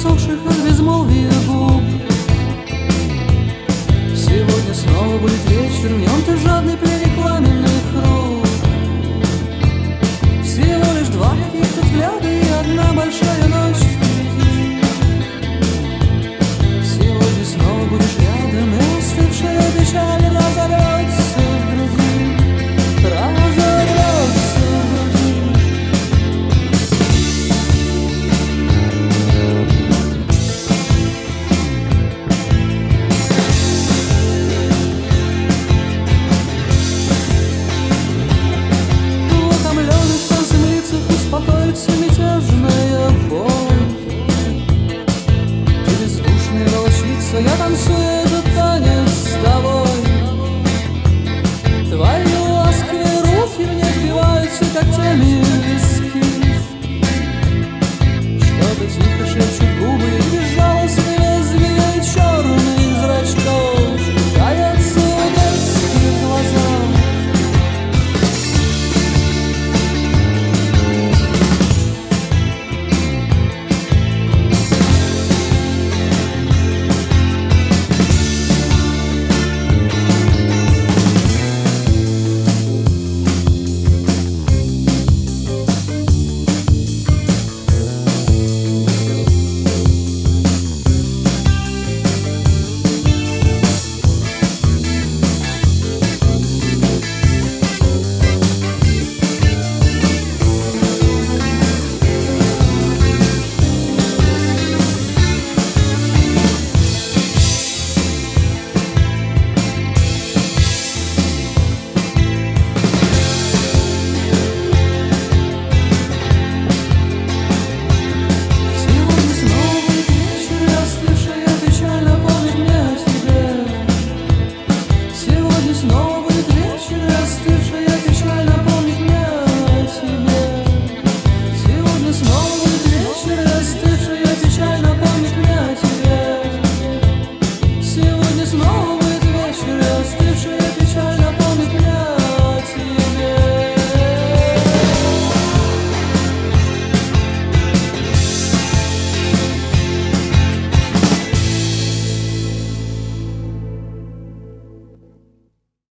пересохших от безмолвия губ. Сегодня снова будет вечер, в нем ты жадный пленник пламенных рук. Всего лишь два каких-то взгляда и одна большая ночь впереди. Сегодня снова будешь рядом, и остывшая печаль разорвется в груди, разорвется в груди. В утомленных танцем лицах успокоится мятежная боль. Ты бездушная волчица, я танцую